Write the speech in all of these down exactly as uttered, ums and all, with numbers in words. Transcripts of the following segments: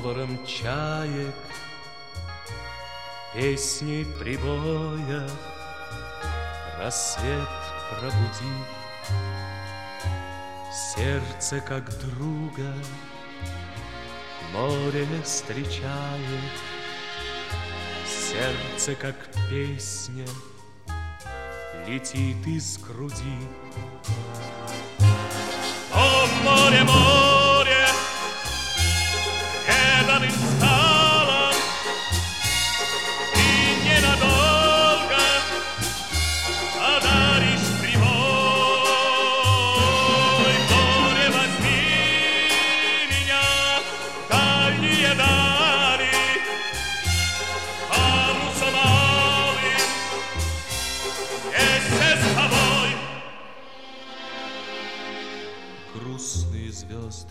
говором чаек, песней прибоя рассвет пробуди. Сердце, как друга, море встречает, сердце, как песня, летит из груди. О, море, море, преданным стало, и ненадолго одаришь прибой. Море, возьми меня в дальние дали, парусом малым вместе с тобой. Грустные звезды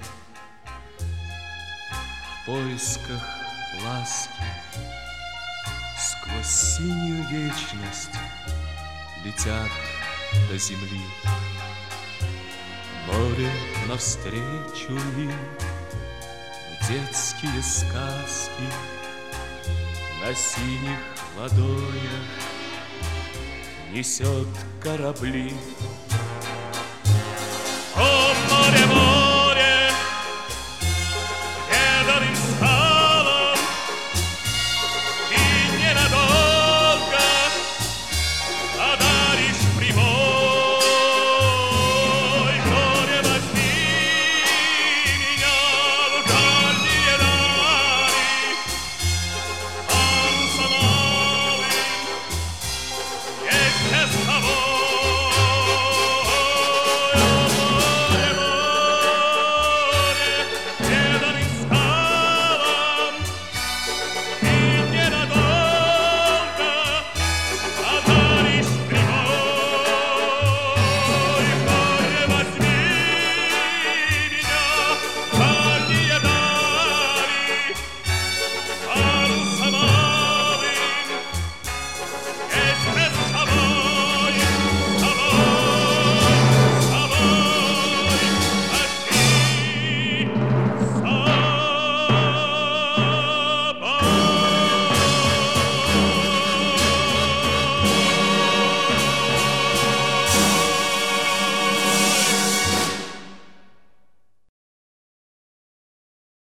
в поисках ласки сквозь синюю вечность летят до земли. Море навстречу им в детские сказки на синих ладонях несет корабли.